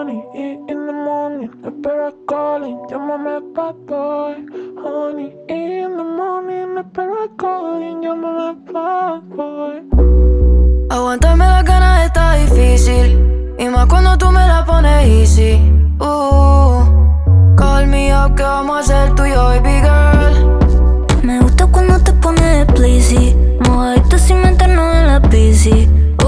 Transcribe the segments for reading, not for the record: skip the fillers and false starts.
Honey, in the morning, espera calling, llámame bad boy. Honey, in the morning, espera calling, llámame bad boy. Aguantarme las ganas está difícil, y más cuando tú me la pones easy. Call me up, que vamos a hacer tú y yo, baby girl. Me gusta cuando te pones pleasy, mojadito sin meternos en la bici.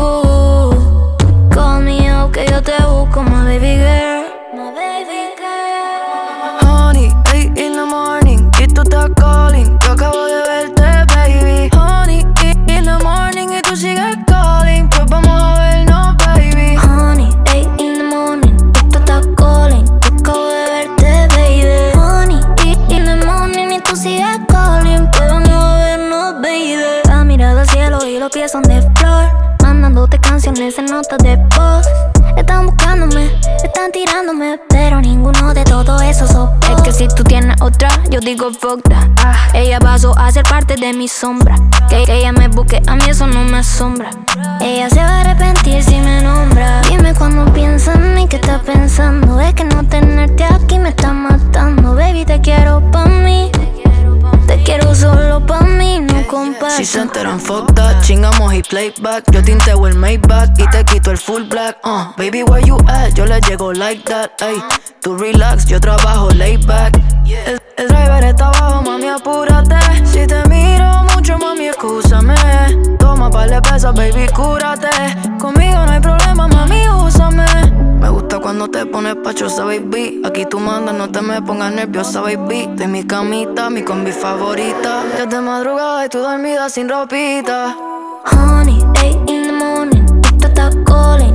Call me up, que yo te busco, my baby girl. My baby girl. Honey, 8 in the morning, y tú estás calling. Yo acabo de verte, baby. Honey, 8 in the morning, y tú sigues calling. Pues vamos a vernos, baby. Honey, 8 in the morning, y tú estás calling. Yo acabo de verte, baby. Honey, 8 in the morning, y tú sigues calling. Pues vamos a vernos, baby. La mirada al cielo y los pies son de flor, mandándote canciones en notas de voz. Están buscándome, están tirándome, pero ninguno de todo eso soporta. Es que si tú tienes otra, yo digo fuck that. Ella pasó a ser parte de mi sombra. Que ella me busque, a mí eso no me asombra. Ella se va a arrepentir si me nombra. Dime cuando piensas en mí, ¿qué estás pensando? Es que no tenerte aquí me está matando. Baby, te quiero pa' mí, te quiero solo pa' mí, no comparto. Si se enteran, fuck that. Chingamos y playback. Yo tinteo el Maybach y te quito el full black. Baby, where you at? Yo le llego like that. Ay, tú relax, yo trabajo laid back. El driver está abajo, mami, apúrate. Si te miro mucho, mami, excúsame. Toma par de pesas, baby, cúrate. Conmigo no hay problema, mami, úsame. Me gusta cuando te pones pachosa, baby. Aquí tú mandas, no te me pongas nerviosa, baby. De mi camita, mi combi favorita. Ya de madrugada y tú dormida sin ropita. Honey, 8 in the morning, y tú estás calling.